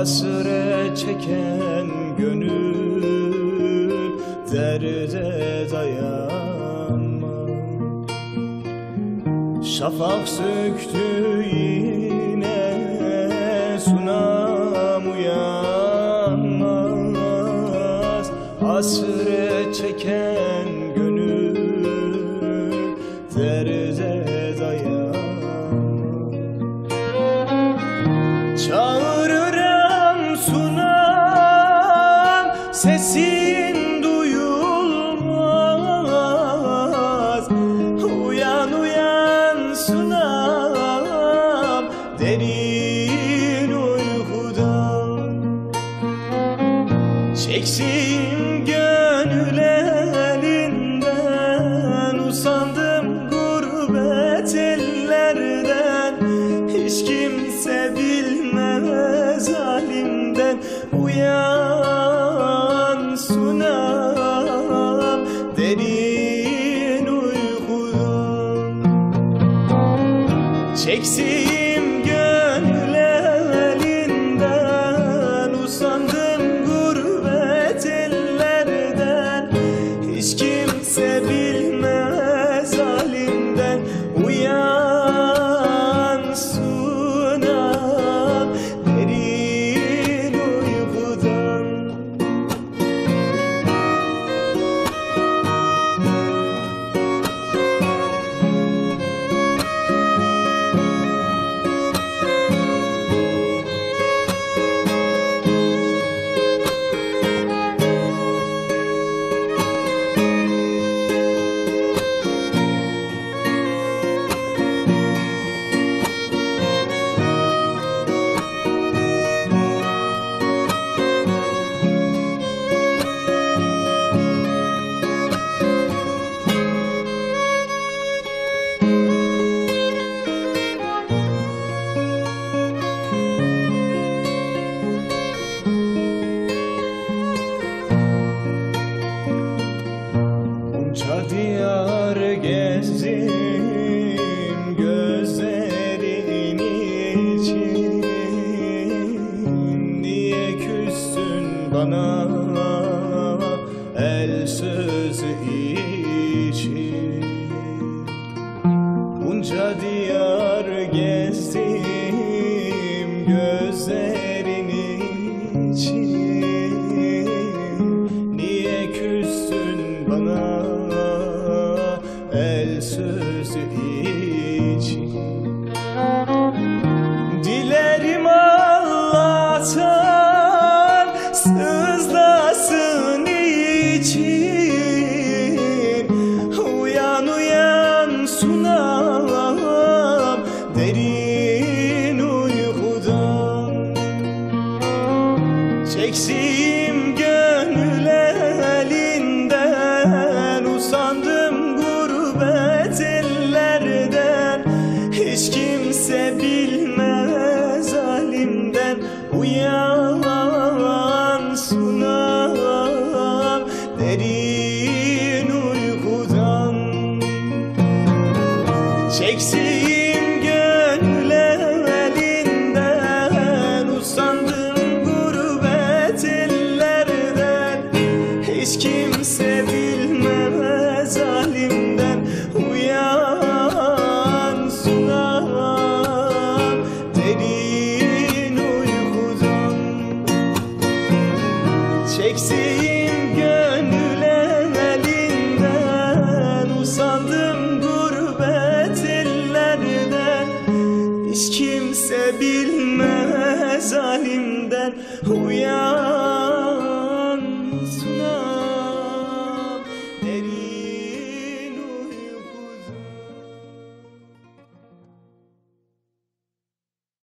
Hasret çeken gönül derde dayanmaz. Şafak söktü yine sunam uyanmaz. Hasret çeken gönül derde dayanmaz. Çağırırım sunam, sesin duyulmaz. Uyan uyan sunam, derin uykudan. Çeksin gönül elinden, usandım gurbet ellerden. Hiç kimse bilmez halimden. Uyan sunam, derin uykudan. Çeksim gönül elinden, usandım gurbet ellerden. Hiç kimse bilmez halimden. Uyan sunam, derin uykudan. Bunca diyar gezdim gözlerin için. Niye küstün bana el sözü için? Bunca diyar gezdim gözlerin için. Niye küstün bana el sözü için? Dilerim Allah'tan sızlasın için. Uyan uyan sunam, derin uykudan. Çeksim gönül elinden, usandım gurbet ellerden. Hiç kimse bilmez halimden. Uyan sunam, derin uykudan. Çeksim gönül elinden, usandım gurbet ellerden. Hiç kimse bilmez halimden. Uyan sunam, derin uykudan. Çeksim gönül elinden, usandım gurbet ellerden. Hiç kimse bilmez halimden. Uyan